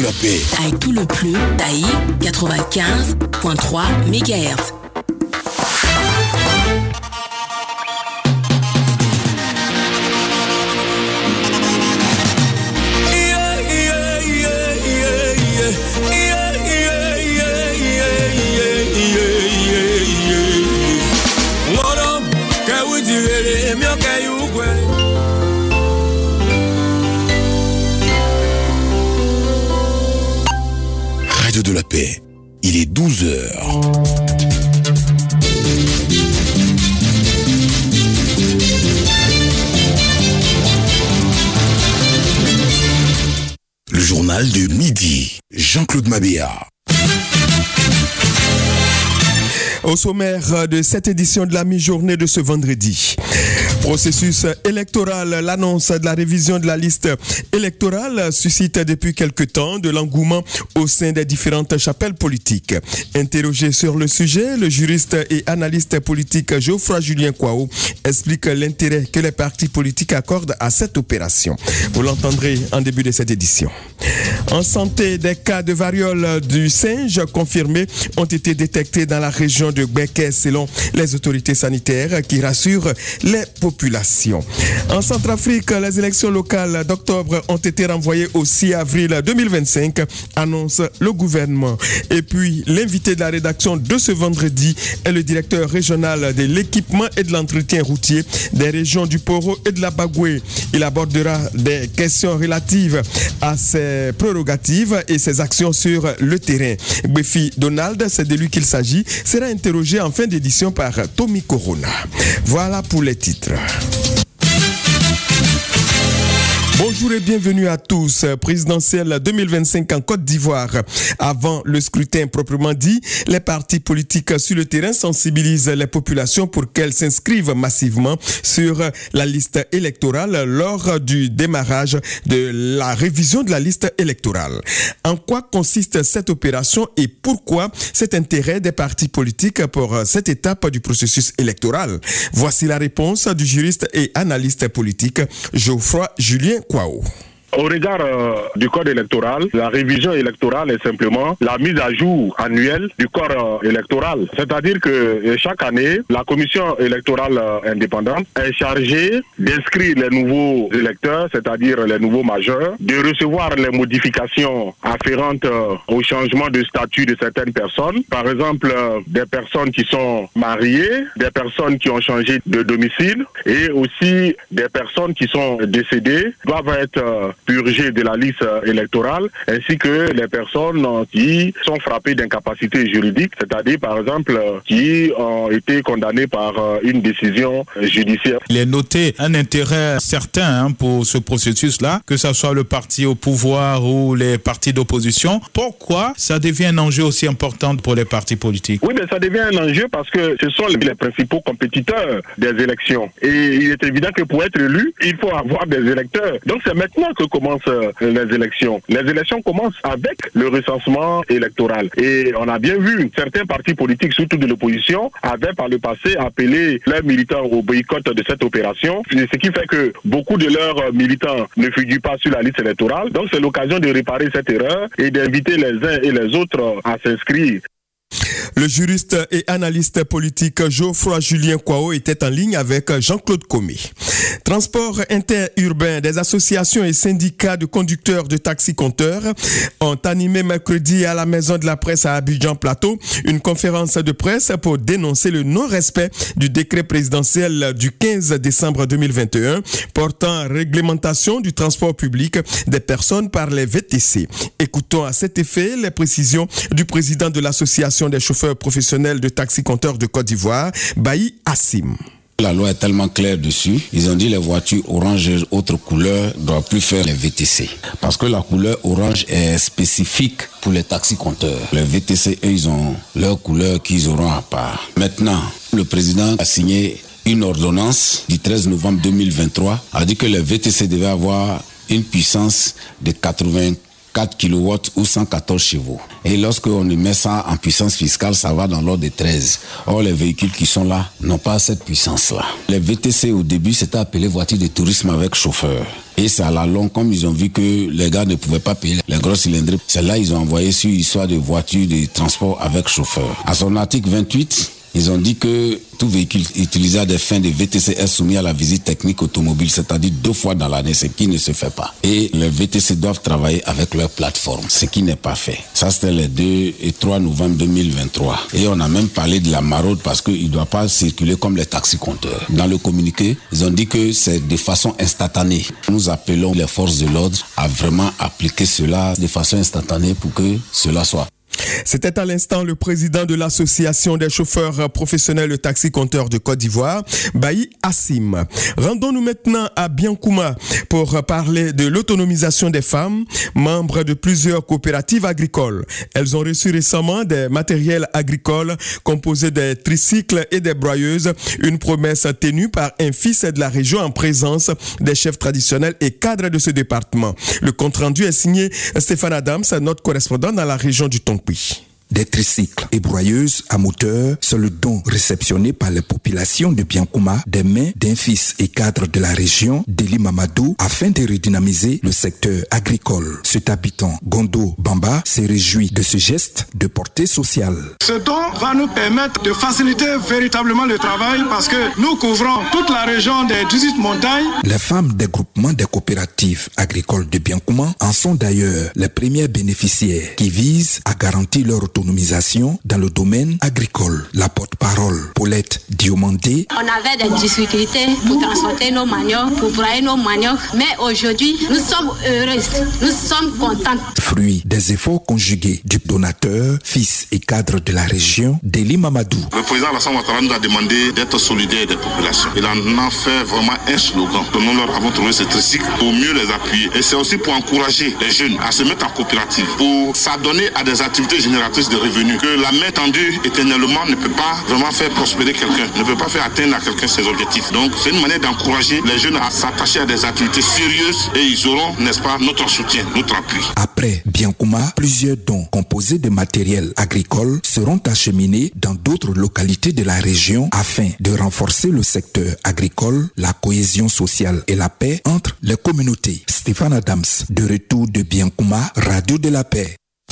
la paix. Avec tout le pleu, Taï, 95.3 MHz. Radio de la paix, il est 12h. Le journal de midi, Jean-Claude Mabéa. Au sommaire de cette édition de la mi-journée de ce vendredi, processus électoral, l'annonce de la révision de la liste électorale suscite depuis quelque temps de l'engouement au sein des différentes chapelles politiques. Interrogé sur le sujet, le juriste et analyste politique Geoffroy Julien Kwao explique l'intérêt que les partis politiques accordent à cette opération. Vous l'entendrez en début de cette édition. En santé, des cas de variole du singe confirmés ont été détectés dans la région de Gbeke selon les autorités sanitaires qui rassurent les populations. En Centrafrique, les élections locales d'octobre ont été renvoyées au 6 avril 2025, annonce le gouvernement. Et puis, l'invité de la rédaction de ce vendredi est le directeur régional de l'équipement et de l'entretien routier des régions du Poro et de la Bagoué. Il abordera des questions relatives à ses prérogatives et ses actions sur le terrain. Befi Donald, c'est de lui qu'il s'agit, sera interrogé en fin d'édition par Tommy Corona. Voilà pour les titres. Bonjour et bienvenue à tous. Présidentielle 2025 en Côte d'Ivoire. Avant le scrutin proprement dit, les partis politiques sur le terrain sensibilisent les populations pour qu'elles s'inscrivent massivement sur la liste électorale lors du démarrage de la révision de la liste électorale. En quoi consiste cette opération et pourquoi cet intérêt des partis politiques pour cette étape du processus électoral? Voici la réponse du juriste et analyste politique Geoffroy Julien Kwao. Au regard du code électoral, la révision électorale est simplement la mise à jour annuelle du corps électoral. C'est-à-dire que chaque année, la commission électorale indépendante est chargée d'inscrire les nouveaux électeurs, c'est-à-dire les nouveaux majeurs, de recevoir les modifications afférentes au changement de statut de certaines personnes. Par exemple, des personnes qui sont mariées, des personnes qui ont changé de domicile et aussi des personnes qui sont décédées doivent être purgées de la liste électorale, ainsi que les personnes qui sont frappées d'incapacité juridique, c'est-à-dire par exemple qui ont été condamnées par une décision judiciaire. Il est noté un intérêt certain pour ce processus-là, que ce soit le parti au pouvoir ou les partis d'opposition. Pourquoi ça devient un enjeu aussi important pour les partis politiques? Oui, mais ça devient un enjeu parce que ce sont les principaux compétiteurs des élections. Et il est évident que pour être élu, il faut avoir des électeurs. Donc c'est maintenant que commencent les élections. Les élections commencent avec le recensement électoral. Et on a bien vu, certains partis politiques, surtout de l'opposition, avaient par le passé appelé leurs militants au boycott de cette opération, ce qui fait que beaucoup de leurs militants ne figurent pas sur la liste électorale. Donc c'est l'occasion de réparer cette erreur et d'inviter les uns et les autres à s'inscrire. Le juriste et analyste politique Geoffroy Julien Kwao était en ligne avec Jean-Claude Comé. Transport interurbain, des associations et syndicats de conducteurs de taxi-compteurs ont animé mercredi à la Maison de la Presse à Abidjan Plateau une conférence de presse pour dénoncer le non-respect du décret présidentiel du 15 décembre 2021 portant réglementation du transport public des personnes par les VTC. Écoutons à cet effet les précisions du président de l'association des chauffeurs professionnels de taxi-compteurs de Côte d'Ivoire, Bailly Assim. La loi est tellement claire dessus, ils ont dit les voitures orange et autres couleurs ne doivent plus faire les VTC. Parce que la couleur orange est spécifique pour les taxi-compteurs. Les VTC, eux, ils ont leur couleur qu'ils auront à part. Maintenant, le président a signé une ordonnance du 13 novembre 2023, a dit que les VTC devaient avoir une puissance de 84 4 kW ou 114 chevaux. Et lorsqu'on met ça en puissance fiscale, ça va dans l'ordre de 13. Or, les véhicules qui sont là n'ont pas cette puissance-là. Les VTC, au début, c'était appelé voiture de tourisme avec chauffeur. Et c'est à la longue, comme ils ont vu que les gars ne pouvaient pas payer les grosses cylindrées, c'est là ils ont envoyé sur l'histoire de voitures de transport avec chauffeur. À son article 28, ils ont dit que tout véhicule utilisé à des fins de VTC est soumis à la visite technique automobile, c'est-à-dire 2 fois dans l'année, ce qui ne se fait pas. Et les VTC doivent travailler avec leur plateforme, ce qui n'est pas fait. Ça, c'était les 2 et 3 novembre 2023. Et on a même parlé de la maraude parce qu'ils ne doivent pas circuler comme les taxi-compteurs. Dans le communiqué, ils ont dit que c'est de façon instantanée. Nous appelons les forces de l'ordre à vraiment appliquer cela de façon instantanée pour que cela soit. C'était à l'instant le président de l'association des chauffeurs professionnels de taxi-compteurs de Côte d'Ivoire, Bayi Assim. Rendons-nous maintenant à Biankouma pour parler de l'autonomisation des femmes, membres de plusieurs coopératives agricoles. Elles ont reçu récemment des matériels agricoles composés des tricycles et des broyeuses, une promesse tenue par un fils de la région en présence des chefs traditionnels et cadres de ce département. Le compte-rendu est signé Stéphane Adams, notre correspondant dans la région du Tonkoui. Des tricycles et broyeuses à moteur sont le don réceptionné par les populations de Biankouma des mains d'un fils et cadre de la région, Deli Mamadou, afin de redynamiser le secteur agricole. Cet habitant, Gondo Bamba, se réjouit de ce geste de portée sociale. Ce don va nous permettre de faciliter véritablement le travail parce que nous couvrons toute la région des 18 montagnes. Les femmes des groupements des coopératives agricoles de Biankouma en sont d'ailleurs les premières bénéficiaires qui visent à garantir leur autonomisation dans le domaine agricole. La porte-parole, Paulette Diomandé. On avait des difficultés pour transporter nos maniocs, pour broyer nos maniocs, mais aujourd'hui, nous sommes heureuses, nous sommes contentes. Fruit des efforts conjugués du donateur, fils et cadre de la région, Deli Mamadou. Le président Alassane Ouattara nous a demandé d'être solidaire des populations. Il en a fait vraiment un slogan. Nous leur avons trouvé ce tricycle pour mieux les appuyer. Et c'est aussi pour encourager les jeunes à se mettre en coopérative, pour s'adonner à des activités génératrices de revenus, que la main tendue éternellement ne peut pas vraiment faire prospérer quelqu'un, ne peut pas faire atteindre à quelqu'un ses objectifs. Donc c'est une manière d'encourager les jeunes à s'attacher à des activités sérieuses et ils auront, n'est-ce pas, notre soutien, notre appui. Après Biankouma, plusieurs dons composés de matériel agricole seront acheminés dans d'autres localités de la région afin de renforcer le secteur agricole, la cohésion sociale et la paix entre les communautés. Stéphane Adams, de retour de Biankouma, Radio de la Paix.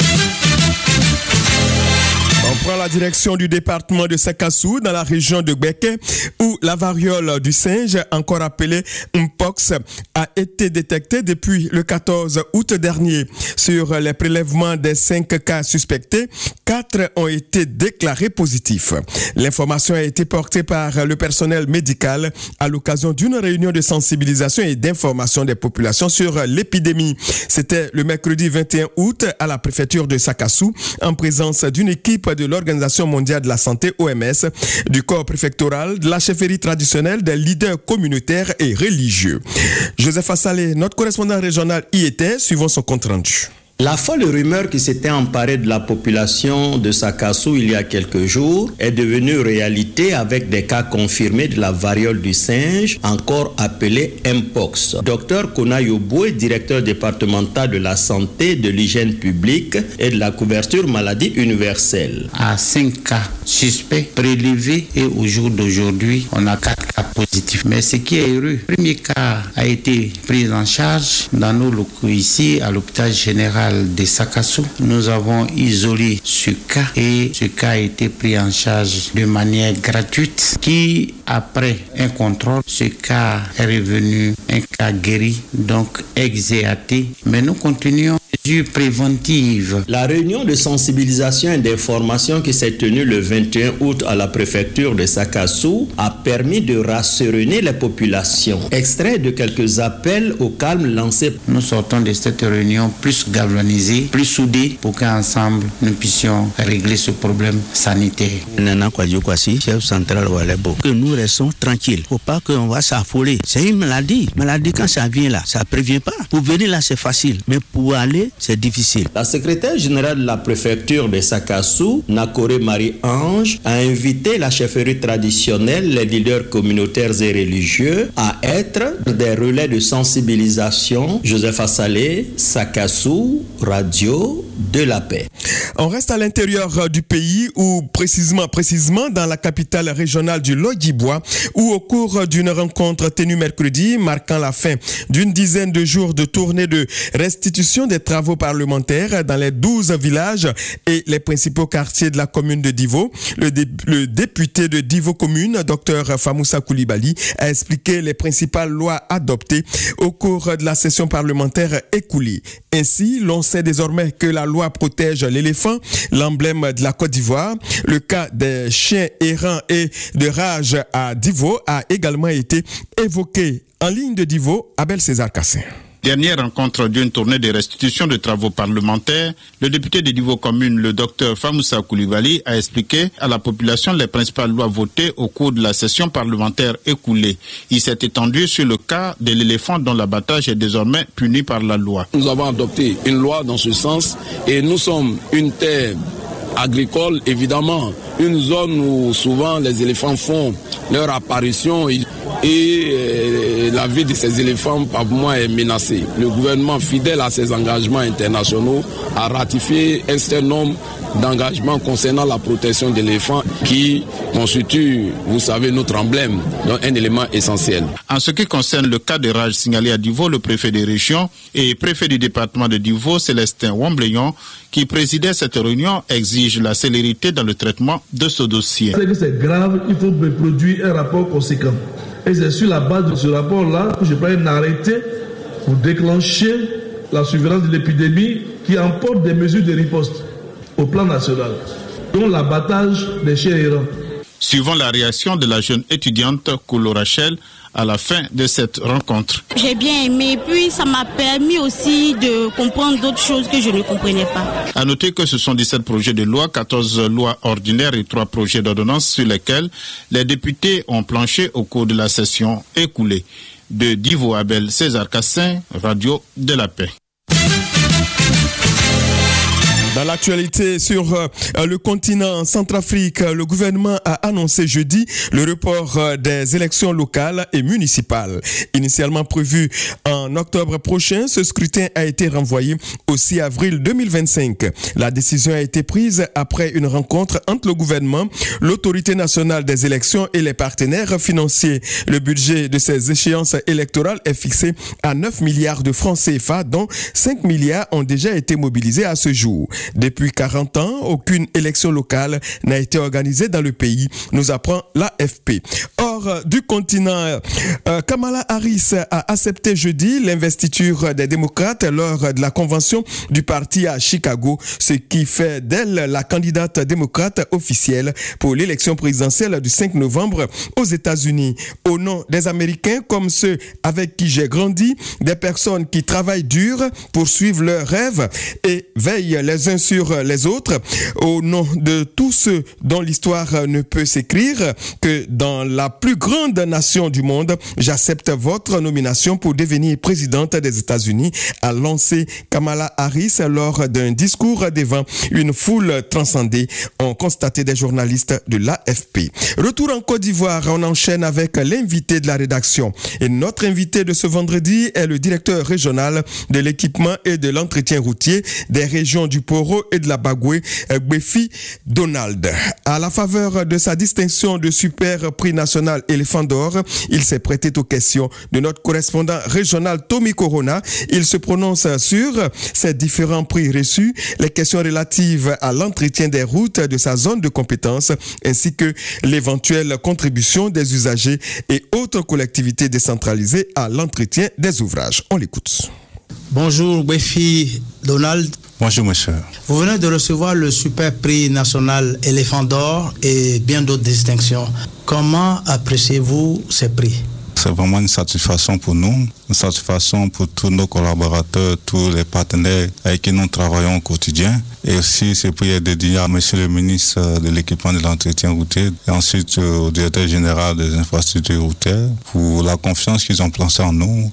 On prend la direction du département de Sakassou dans la région de Gbeke où la variole du singe, encore appelée Mpox, a été détectée depuis le 14 août dernier. Sur les prélèvements des 5 cas suspectés, 4 ont été déclarés positifs. L'information a été portée par le personnel médical à l'occasion d'une réunion de sensibilisation et d'information des populations sur l'épidémie. C'était le mercredi 21 août à la préfecture de Sakassou en présence d'une équipe de l'Organisation mondiale de la santé OMS, du corps préfectoral, de la chefferie traditionnelle, des leaders communautaires et religieux. Joseph Assalé, notre correspondant régional, y était, suivant son compte rendu. La folle rumeur qui s'était emparée de la population de Sakassou il y a quelques jours est devenue réalité avec des cas confirmés de la variole du singe, encore appelée Mpox. Dr Kona Yoboué, directeur départemental de la santé, de l'hygiène publique et de la couverture maladie universelle. À 5 cas suspects prélevés et au jour d'aujourd'hui, on a 4 cas positifs. Mais ce qui est heureux, le premier cas a été pris en charge dans nos locaux ici à l'hôpital général de Sakassou. Nous avons isolé ce cas et ce cas a été pris en charge de manière gratuite qui, après un contrôle, ce cas est revenu un cas guéri, donc exéaté. Mais nous continuons mesures préventives. La réunion de sensibilisation et d'information qui s'est tenue le 21 août à la préfecture de Sakassou a permis de rassurer les populations. Extrait de quelques appels au calme lancés. Nous sortons de cette réunion plus galvanisés, plus soudés pour qu'ensemble nous puissions régler ce problème sanitaire. Nana Kwadjokwasi, chef central Walebo, que nous restons tranquilles. Faut pas qu'on va s'affoler. C'est une maladie. Maladie, quand ça vient là, ça prévient pas. Pour venir là, c'est facile. Mais pour aller, c'est difficile. La secrétaire générale de la préfecture de Sakassou, Nakore Marie-Ange, a invité la chefferie traditionnelle, les leaders communautaires et religieux à être des relais de sensibilisation. Joseph Assalé, Sakassou, Radio de la Paix. On reste à l'intérieur du pays ou précisément dans la capitale régionale du Lodjibois où au cours d'une rencontre tenue mercredi marquant la fin d'une dizaine de jours de tournée de restitution des travaux parlementaires dans les 12 villages et les principaux quartiers de la commune de Divo, le député de Divo Commune, Dr Famoussa Koulibaly, a expliqué les principales lois adoptées au cours de la session parlementaire écoulée. Ainsi, l'on sait désormais que la loi protège l'éléphant, l'emblème de la Côte d'Ivoire. Le cas des chiens errants et de rage à Divo a également été évoqué. En ligne de Divo, Abel César Cassin. Dernière rencontre d'une tournée de restitution de travaux parlementaires, le député de Divo Commune, le docteur Famoussa Koulibaly, a expliqué à la population les principales lois votées au cours de la session parlementaire écoulée. Il s'est étendu sur le cas de l'éléphant dont l'abattage est désormais puni par la loi. Nous avons adopté une loi dans ce sens et nous sommes une terre agricole, évidemment, une zone où souvent les éléphants font leur apparition et la vie de ces éléphants par moment est menacée. Le gouvernement, fidèle à ses engagements internationaux, a ratifié un certain nombre d'engagements concernant la protection des éléphants qui constitue, vous savez, notre emblème, donc un élément essentiel. En ce qui concerne le cas de rage signalé à Divo, le préfet des régions et préfet du département de Divo, Célestin Wambléon, qui présidait cette réunion, exige la célérité dans le traitement de ce dossier. C'est grave, il faut me produire un rapport conséquent. Et c'est sur la base de ce rapport-là que je prends un arrêté pour déclencher la surveillance de l'épidémie qui emporte des mesures de riposte au plan national, dont l'abattage des chiens errants. Suivant la réaction de la jeune étudiante Koulo Rachel à la fin de cette rencontre. J'ai bien aimé, puis ça m'a permis aussi de comprendre d'autres choses que je ne comprenais pas. À noter que ce sont 17 projets de loi, 14 lois ordinaires et 3 projets d'ordonnance sur lesquels les députés ont planché au cours de la session écoulée. De Divo, Abel César Cassin, Radio de la Paix. Dans l'actualité sur le continent Centrafrique, le gouvernement a annoncé jeudi le report des élections locales et municipales. Initialement prévu en octobre prochain, ce scrutin a été renvoyé au 6 avril 2025. La décision a été prise après une rencontre entre le gouvernement, l'autorité nationale des élections et les partenaires financiers. Le budget de ces échéances électorales est fixé à 9 milliards de francs CFA, dont 5 milliards ont déjà été mobilisés à ce jour. Depuis 40 ans, aucune élection locale n'a été organisée dans le pays, nous apprend l'AFP. Hors du continent, Kamala Harris a accepté jeudi l'investiture des démocrates lors de la convention du parti à Chicago, ce qui fait d'elle la candidate démocrate officielle pour l'élection présidentielle du 5 novembre aux États-Unis. Au nom des Américains comme ceux avec qui j'ai grandi, des personnes qui travaillent dur pour suivre leurs rêves et veillent les uns sur les autres, au nom de tous ceux dont l'histoire ne peut s'écrire que dans la plus grande nation du monde, j'accepte votre nomination pour devenir présidente des États-Unis, a lancé Kamala Harris lors d'un discours devant une foule transcendée, ont constaté des journalistes de l'AFP. Retour en Côte d'Ivoire, on enchaîne avec l'invité de la rédaction. Et notre invité de ce vendredi est le directeur régional de l'équipement et de l'entretien routier des régions du Poro et de la Bagoué, Gbefi Donald. À la faveur de sa distinction de super prix national Éléphant d'Or, il s'est prêté aux questions de notre correspondant régional Tommy Corona. Il se prononce sur ces différents prix reçus, les questions relatives à l'entretien des routes de sa zone de compétence, ainsi que l'éventuelle contribution des usagers et autres collectivités décentralisées à l'entretien des ouvrages. On l'écoute. Bonjour Gbefi Donald. Bonjour monsieur. Vous venez de recevoir le super prix national Éléphant d'Or et bien d'autres distinctions. Comment appréciez-vous ces prix? C'est vraiment une satisfaction pour nous, une satisfaction pour tous nos collaborateurs, tous les partenaires avec qui nous travaillons au quotidien. Et aussi, c'est pour dédier à M. le ministre de l'équipement de l'entretien routier et ensuite au directeur général des infrastructures routières pour la confiance qu'ils ont placée en nous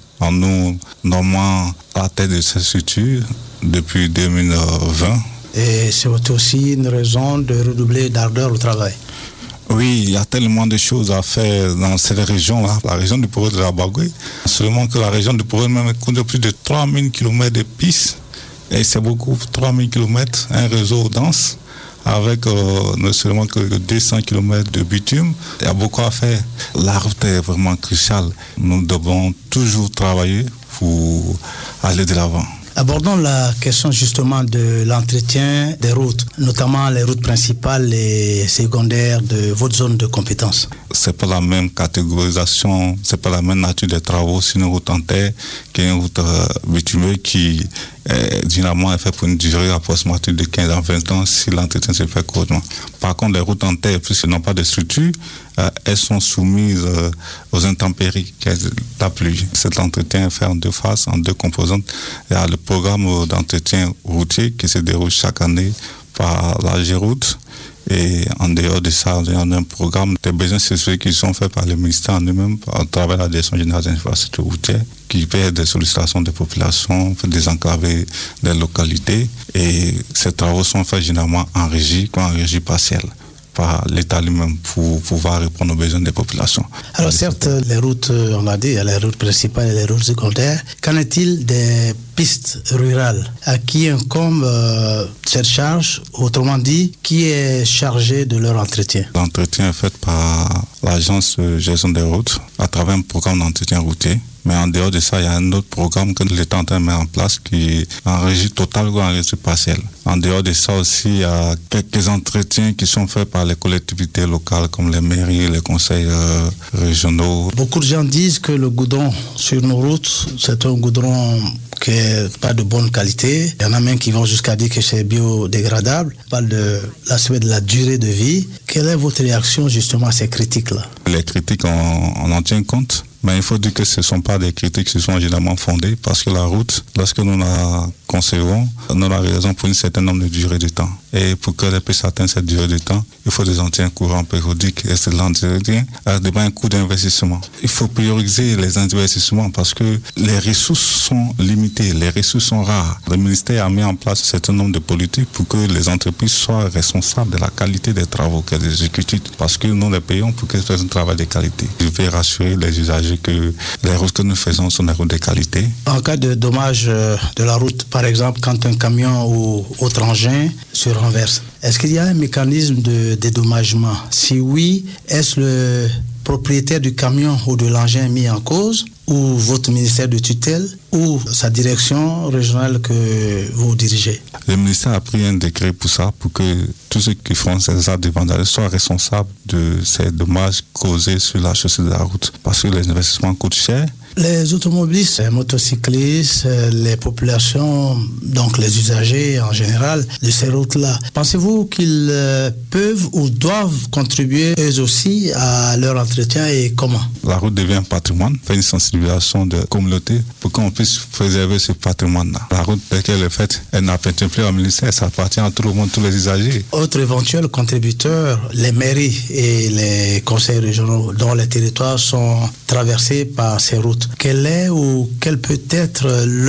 nommant à la tête de cette structure depuis 2020. Et c'est aussi une raison de redoubler d'ardeur au travail. Oui, il y a tellement de choses à faire dans cette région-là, la région du Poro de la Bagoué. Seulement que la région du Poro même compte plus de 3000 km de pistes. Et c'est beaucoup, 3000 km, un réseau dense, avec ne seulement que 200 km de bitume. Il y a beaucoup à faire. La route est vraiment cruciale. Nous devons toujours travailler pour aller de l'avant. Abordons la question justement de l'entretien des routes, notamment les routes principales et secondaires de votre zone de compétence. C'est pas la même catégorisation, c'est pas la même nature des travaux sur une route en terre qu'une route bitumeuse qui généralement est faite pour une durée approximative de 15 à 20 ans si l'entretien se fait correctement. Par contre, les routes en terre, puisqu'elles n'ont pas de structure, elles sont soumises aux intempéries, la pluie. Cet entretien est fait en deux phases, en deux composantes. Il y a le programme d'entretien routier qui se déroule chaque année par la Géroute. Et en dehors de ça, il y a un programme de besoins spécifiques qui sont faits par le ministère en lui-même, à travers la Direction générale des infrastructures routières, qui fait des sollicitations des populations, fait désenclaver des localités. Et ces travaux sont faits généralement en régie partielle par l'État lui-même pour pouvoir répondre aux besoins des populations. Alors certes, les routes, on l'a dit, il y a les routes principales et les routes secondaires. Qu'en est-il des pistes rurales? À qui incombe cette charge? Autrement dit, qui est chargé de leur entretien? L'entretien est fait par l'agence de gestion des routes à travers un programme d'entretien routier. Mais en dehors de ça, il y a un autre programme que l'État est en train de mettre en place qui est en régie totale ou en régie partielle. En dehors de ça aussi, il y a quelques entretiens qui sont faits par les collectivités locales comme les mairies, les conseils régionaux. Beaucoup de gens disent que le goudron sur nos routes, c'est un goudron qui n'est pas de bonne qualité. Il y en a même qui vont jusqu'à dire que c'est biodégradable. On parle de l'aspect de la durée de vie. Quelle est votre réaction justement à ces critiques-là? Les critiques, on en tient compte. Mais il faut dire que ce ne sont pas des critiques qui sont généralement fondées parce que la route, lorsque nous la concevons, nous la réalisons pour un certain nombre de durées de temps. Et pour qu'elle puisse atteindre cette durée de temps, il faut des entretiens courants périodiques et c'est l'entretien avec un coût d'investissement. Il faut prioriser les investissements parce que les ressources sont limitées, les ressources sont rares. Le ministère a mis en place un certain nombre de politiques pour que les entreprises soient responsables de la qualité des travaux qu'elles exécutent parce que nous les payons pour qu'elles fassent un travail de qualité. Je vais rassurer les usagers que les routes que nous faisons sont des routes de qualité. En cas de dommage de la route, par exemple, quand un camion ou autre engin se renverse, est-ce qu'il y a un mécanisme de dédommagement? Si oui, est-ce le propriétaire du camion ou de l'engin mis en cause ou votre ministère de tutelle ou sa direction régionale que vous dirigez? Le ministère a pris un décret pour ça, pour que tous ceux qui font ces actes de vandalisme soient responsables de ces dommages causés sur la chaussée de la route. Parce que les investissements coûtent cher. Les automobilistes, les motocyclistes, les populations, donc les usagers en général de ces routes-là, pensez-vous qu'ils peuvent ou doivent contribuer eux aussi à leur entretien et comment? La route devient un patrimoine, fait une sensibilisation de communauté pour qu'on puisse préserver ce patrimoine-là. La route, dès qu'elle est faite, elle n'appartient plus au ministère, ça appartient à tout le monde, tous les usagers. Autre éventuel contributeur, les mairies et les conseils régionaux dont les territoires sont traversés par ces routes. Quelle est ou quelle peut être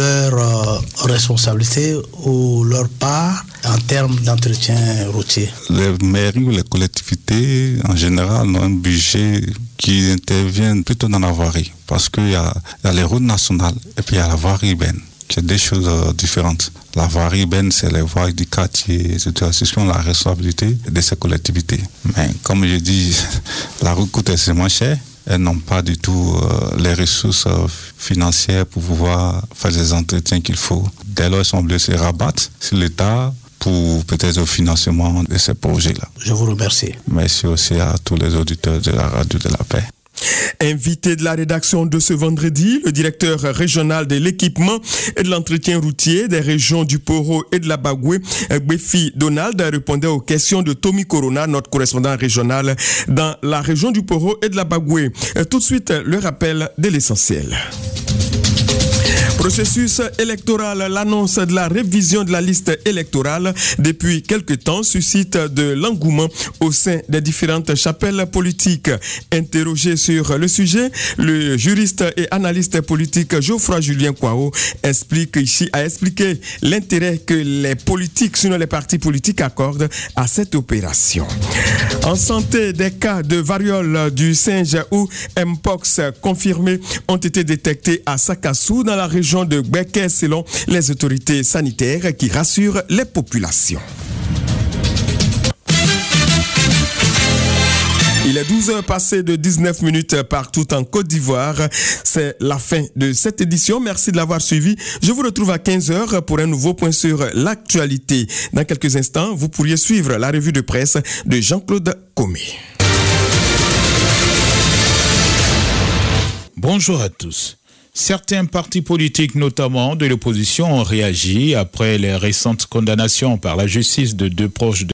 leur responsabilité ou leur part en termes d'entretien routier? Les mairies ou les collectivités, en général, ont un budget qui intervient plutôt dans la voirie. Parce qu'il y a les routes nationales et puis il y a la voirie urbaine. C'est deux choses différentes. La voirie urbaine, c'est les voies du quartier, etc. C'est ce qui ont la responsabilité de ces collectivités. Mais comme je dis, la route coûte extrêmement cher. Elles n'ont pas du tout les ressources financières pour pouvoir faire les entretiens qu'il faut. Dès lors, elles sont obligées de se rabattre sur l'État pour peut-être le financement de ces projets-là. Je vous remercie. Merci aussi à tous les auditeurs de la radio de la paix. Invité de la rédaction de ce vendredi, le directeur régional de l'équipement et de l'entretien routier des régions du Poro et de la Bagoué, Gbefi Donald, répondait aux questions de Tommy Corona, notre correspondant régional dans la région du Poro et de la Bagoué. Tout de suite, le rappel de l'essentiel. Processus électoral, l'annonce de la révision de la liste électorale depuis quelque temps suscite de l'engouement au sein des différentes chapelles politiques. Interrogé sur le sujet, le juriste et analyste politique Geoffroy Julien Kwao a expliqué l'intérêt que les politiques, sinon les partis politiques, accordent à cette opération. En santé, des cas de variole du singe ou Mpox confirmés ont été détectés à Sakassou dans la région de Gbeke selon les autorités sanitaires qui rassurent les populations. Il est 12 heures passées de 19 minutes partout en Côte d'Ivoire. C'est la fin de cette édition. Merci de l'avoir suivi. Je vous retrouve à 15 heures pour un nouveau point sur l'actualité. Dans quelques instants, vous pourriez suivre la revue de presse de Jean-Claude Comé. Bonjour à tous. Certains partis politiques, notamment de l'opposition, ont réagi après les récentes condamnations par la justice de deux proches de